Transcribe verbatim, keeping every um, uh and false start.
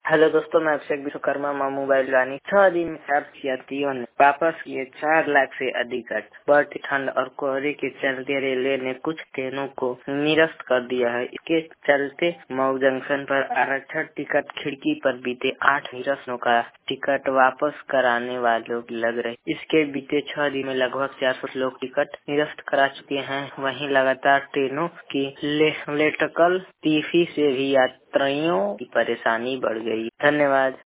Hello दोस्तों, मैं अभिषेक विश्वकर्मा माँ मोबाइल रानी। छह दिन में यात्रियों ने वापस किए चार लाख से अधिक टिकट। बढ़ती ठंड और कोहरे के चलते रेलवे ने कुछ ट्रेनों को निरस्त कर दिया है। इसके चलते मऊ जंक्शन पर आरक्षण टिकट खिड़की पर बीते आठ निरस्तों का टिकट वापस कराने वालों की लग रही। इसके बीते छह दिन में लगभग चार सौ लोग टिकट निरस्त करा चुके हैं। वहीं लगातार ट्रेनों की ले, लेटकल टीफी से भी यात्रियों की परेशानी बढ़ गई। धन्यवाद।